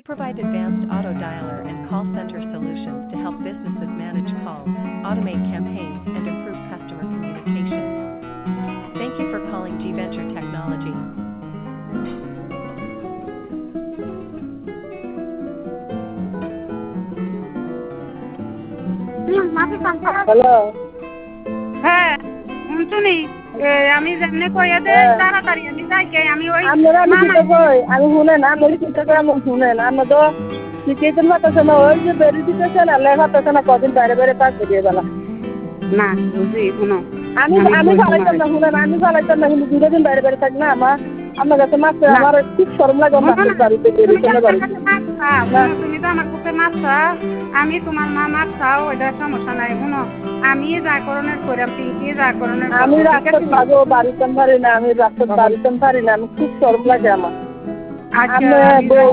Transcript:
We provide advanced auto dialer and call center solutions to help businesses manage calls, automate campaigns, and improve customer communications. Thank you for calling G Venture Technology. Hello হ্যাঁ শুনি আমি যেমনি কইয়া দে তাড়াতাড়ি আমি যাই কে আমি ওই আপনারা আমি চিন্তা কই আমি শুনেন আমি চিন্তা করে আমি শুনেন আমরা তো শিখেছেন পাচ্ছে না ওই যে বেরি দিতেছে না লেখা পাচ্ছে না কদিন বাইরে বাইরে কাজ দিয়ে বেলা না বুঝি শুনো আমি আমি চালাইতাম না শুনেন আমি চালাইতাম না কিন্তু দুটো দিন বাইরে বাইরে থাক না আমার কাছে মাছ আমার খুব শরম লাগে মাছের বাড়িতে তুমি তো আমার কাছে মাছ খাও আমি তোমার মা মাছ খাও ওইটা সমস্যা নাই শুনো আমি যা করণের করাম পিঙ্কি যা করণের আমি রাস্তা থাকবো বাড়িতে পারি না আমি রাস্তা বাড়িতে পারি না আমি খুব শরম লাগে আমার